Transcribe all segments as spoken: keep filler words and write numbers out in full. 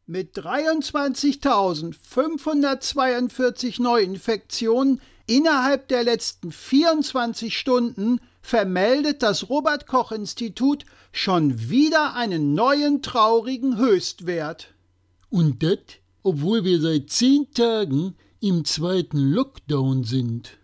Mit dreiundzwanzigtausendfünfhundertzweiundvierzig Neuinfektionen innerhalb der letzten vierundzwanzig Stunden vermeldet das Robert-Koch-Institut schon wieder einen neuen traurigen Höchstwert. Und das, obwohl wir seit zehn Tagen im zweiten Lockdown sind.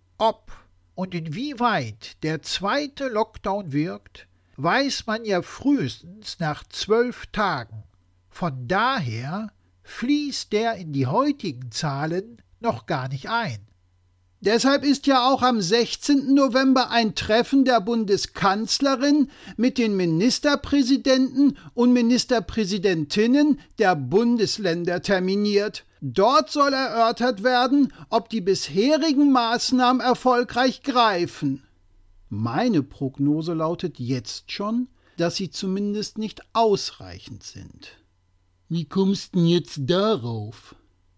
Ob und inwieweit der zweite Lockdown wirkt, weiß man ja frühestens nach zwölf Tagen. Von daher fließt der in die heutigen Zahlen noch gar nicht ein. Deshalb ist ja auch am sechzehnten November ein Treffen der Bundeskanzlerin mit den Ministerpräsidenten und Ministerpräsidentinnen der Bundesländer terminiert. Dort soll erörtert werden, ob die bisherigen Maßnahmen erfolgreich greifen. Meine Prognose lautet jetzt schon, dass sie zumindest nicht ausreichend sind. Wie kommst du denn jetzt darauf?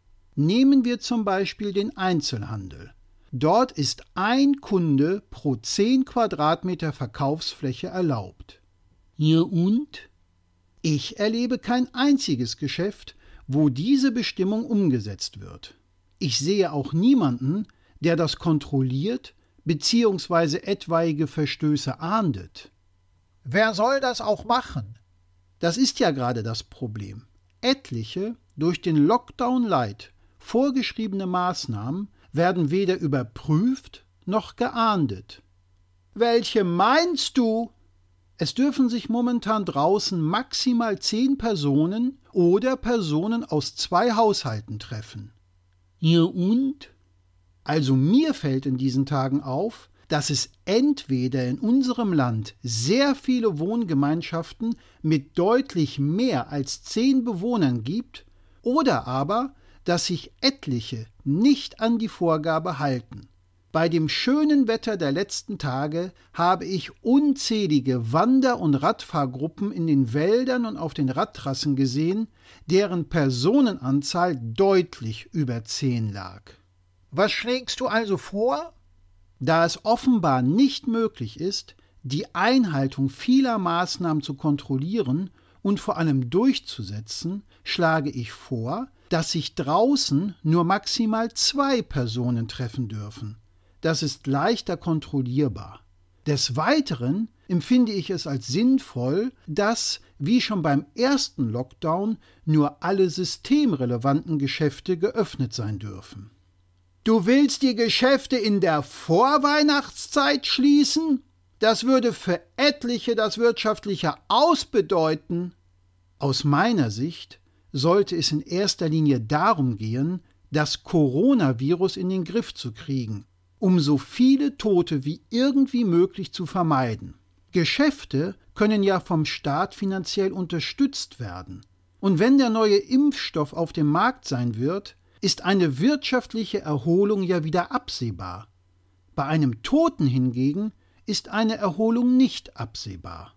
Nehmen wir zum Beispiel den Einzelhandel. Dort ist ein Kunde pro zehn Quadratmeter Verkaufsfläche erlaubt. Ja und? Ich erlebe kein einziges Geschäft, wo diese Bestimmung umgesetzt wird. Ich sehe auch niemanden, der das kontrolliert bzw. etwaige Verstöße ahndet. Wer soll das auch machen? Das ist ja gerade das Problem. Etliche, durch den Lockdown Light vorgeschriebene Maßnahmen werden weder überprüft noch geahndet. Welche meinst du? Es dürfen sich momentan draußen maximal zehn Personen oder Personen aus zwei Haushalten treffen. Ja und? Also mir fällt in diesen Tagen auf, dass es entweder in unserem Land sehr viele Wohngemeinschaften mit deutlich mehr als zehn Bewohnern gibt oder aber, dass sich etliche nicht an die Vorgabe halten. Bei dem schönen Wetter der letzten Tage habe ich unzählige Wander- und Radfahrgruppen in den Wäldern und auf den Radtrassen gesehen, deren Personenanzahl deutlich über zehn lag. Was schlägst du also vor? Da es offenbar nicht möglich ist, die Einhaltung vieler Maßnahmen zu kontrollieren und vor allem durchzusetzen, schlage ich vor, dass sich draußen nur maximal zwei Personen treffen dürfen. Das ist leichter kontrollierbar. Des Weiteren empfinde ich es als sinnvoll, dass, wie schon beim ersten Lockdown, nur alle systemrelevanten Geschäfte geöffnet sein dürfen. Du willst die Geschäfte in der Vorweihnachtszeit schließen? Das würde für etliche das wirtschaftliche Aus bedeuten. Aus meiner Sicht sollte es in erster Linie darum gehen, das Coronavirus in den Griff zu kriegen, um so viele Tote wie irgendwie möglich zu vermeiden. Geschäfte können ja vom Staat finanziell unterstützt werden. Und wenn der neue Impfstoff auf dem Markt sein wird, ist eine wirtschaftliche Erholung ja wieder absehbar. Bei einem Toten hingegen ist eine Erholung nicht absehbar.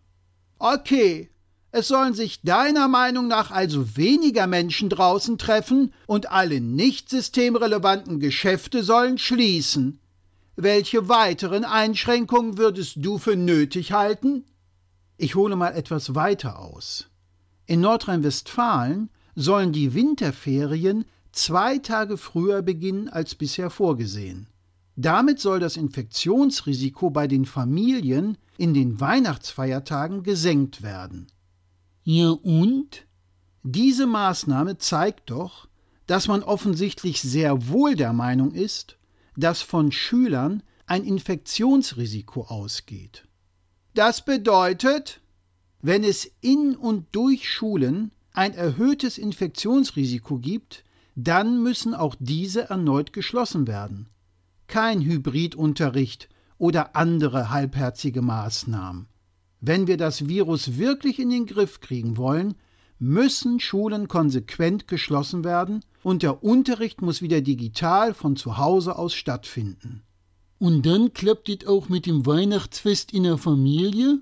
Okay, es sollen sich deiner Meinung nach also weniger Menschen draußen treffen und alle nicht systemrelevanten Geschäfte sollen schließen. Welche weiteren Einschränkungen würdest du für nötig halten? Ich hole mal etwas weiter aus. In Nordrhein-Westfalen sollen die Winterferien zwei Tage früher beginnen als bisher vorgesehen. Damit soll das Infektionsrisiko bei den Familien in den Weihnachtsfeiertagen gesenkt werden. Ja und? Diese Maßnahme zeigt doch, dass man offensichtlich sehr wohl der Meinung ist, dass von Schülern ein Infektionsrisiko ausgeht. Das bedeutet, wenn es in und durch Schulen ein erhöhtes Infektionsrisiko gibt, dann müssen auch diese erneut geschlossen werden. Kein Hybridunterricht oder andere halbherzige Maßnahmen. Wenn wir das Virus wirklich in den Griff kriegen wollen, müssen Schulen konsequent geschlossen werden und der Unterricht muss wieder digital von zu Hause aus stattfinden. Und dann klappt es auch mit dem Weihnachtsfest in der Familie?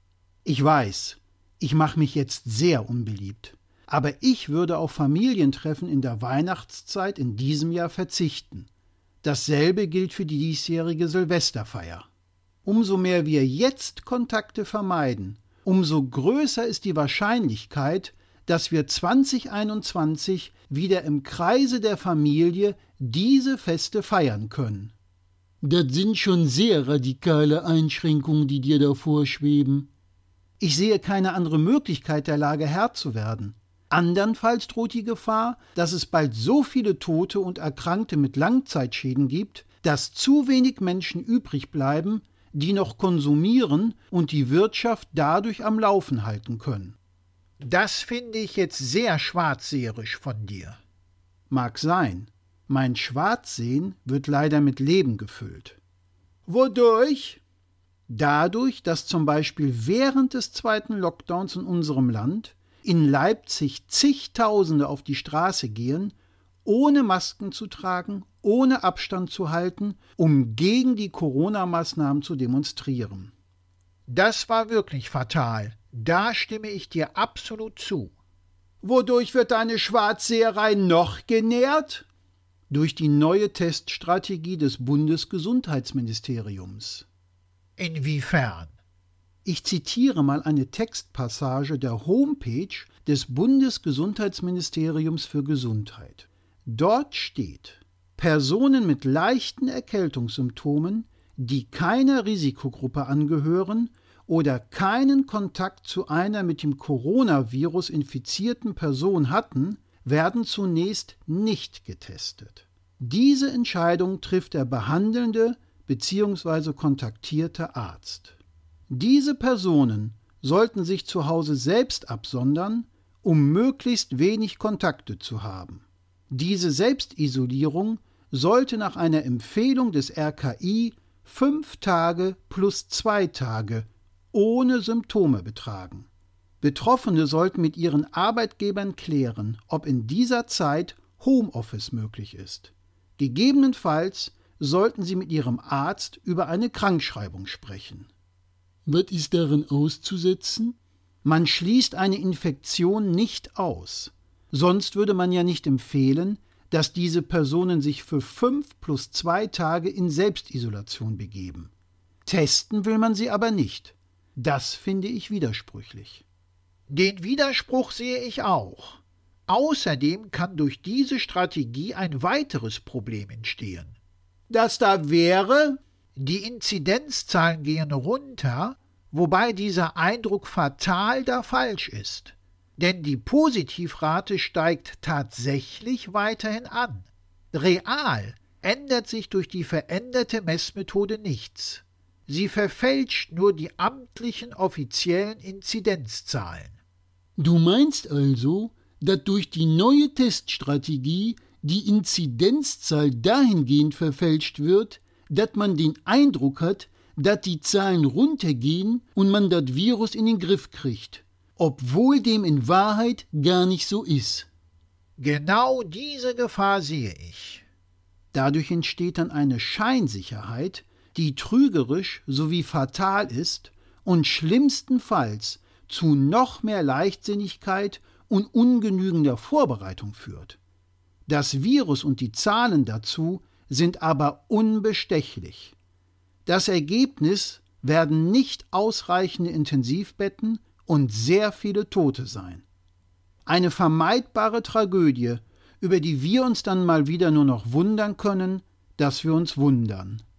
Ich weiß, ich mache mich jetzt sehr unbeliebt. Aber ich würde auf Familientreffen in der Weihnachtszeit in diesem Jahr verzichten. Dasselbe gilt für die diesjährige Silvesterfeier. Umso mehr wir jetzt Kontakte vermeiden, umso größer ist die Wahrscheinlichkeit, dass wir zwanzig einundzwanzig wieder im Kreise der Familie diese Feste feiern können. Das sind schon sehr radikale Einschränkungen, die dir da vorschweben. Ich sehe keine andere Möglichkeit, der Lage Herr zu werden. Andernfalls droht die Gefahr, dass es bald so viele Tote und Erkrankte mit Langzeitschäden gibt, dass zu wenig Menschen übrig bleiben, die noch konsumieren und die Wirtschaft dadurch am Laufen halten können. Das finde ich jetzt sehr schwarzseherisch von dir. Mag sein. Mein Schwarzsehen wird leider mit Leben gefüllt. Wodurch? Dadurch, dass zum Beispiel während des zweiten Lockdowns in unserem Land in Leipzig zigtausende auf die Straße gehen, ohne Masken zu tragen, ohne Abstand zu halten, um gegen die Corona-Maßnahmen zu demonstrieren. Das war wirklich fatal. Da stimme ich dir absolut zu. Wodurch wird deine Schwarzseherei noch genährt? Durch die neue Teststrategie des Bundesgesundheitsministeriums. Inwiefern? Ich zitiere mal eine Textpassage der Homepage des Bundesgesundheitsministeriums für Gesundheit. Dort steht: Personen mit leichten Erkältungssymptomen, die keiner Risikogruppe angehören oder keinen Kontakt zu einer mit dem Coronavirus infizierten Person hatten, werden zunächst nicht getestet. Diese Entscheidung trifft der behandelnde bzw. kontaktierte Arzt. Diese Personen sollten sich zu Hause selbst absondern, um möglichst wenig Kontakte zu haben. Diese Selbstisolierung sollte nach einer Empfehlung des R K I fünf Tage plus zwei Tage ohne Symptome betragen. Betroffene sollten mit ihren Arbeitgebern klären, ob in dieser Zeit Homeoffice möglich ist. Gegebenenfalls sollten sie mit ihrem Arzt über eine Krankschreibung sprechen. Was ist daran auszusetzen? Man schließt eine Infektion nicht aus. Sonst würde man ja nicht empfehlen, dass diese Personen sich für fünf plus zwei Tage in Selbstisolation begeben. Testen will man sie aber nicht. Das finde ich widersprüchlich. Den Widerspruch sehe ich auch. Außerdem kann durch diese Strategie ein weiteres Problem entstehen. Das da wäre? Die Inzidenzzahlen gehen runter, wobei dieser Eindruck fatal da falsch ist. Denn die Positivrate steigt tatsächlich weiterhin an. Real ändert sich durch die veränderte Messmethode nichts. Sie verfälscht nur die amtlichen offiziellen Inzidenzzahlen. Du meinst also, dass durch die neue Teststrategie die Inzidenzzahl dahingehend verfälscht wird, dass man den Eindruck hat, dass die Zahlen runtergehen und man das Virus in den Griff kriegt, obwohl dem in Wahrheit gar nicht so ist. Genau diese Gefahr sehe ich. Dadurch entsteht dann eine Scheinsicherheit, die trügerisch sowie fatal ist und schlimmstenfalls zu noch mehr Leichtsinnigkeit und ungenügender Vorbereitung führt. Das Virus und die Zahlen dazu sind aber unbestechlich. Das Ergebnis werden nicht ausreichende Intensivbetten und sehr viele Tote sein. Eine vermeidbare Tragödie, über die wir uns dann mal wieder nur noch wundern können, dass wir uns wundern.